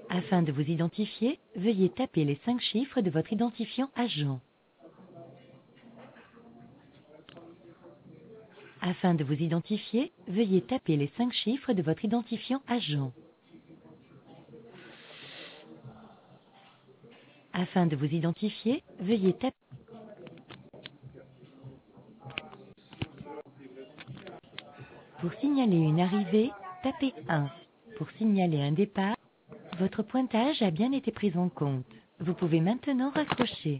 Afin de vous identifier, veuillez taper les 5 chiffres de votre identifiant agent. Afin de vous identifier, veuillez taper les 5 chiffres de votre identifiant agent. Afin de vous identifier, veuillez taper. Pour signaler une arrivée, tapez 1. Pour signaler un départ, votre pointage a bien été pris en compte. Vous pouvez maintenant raccrocher.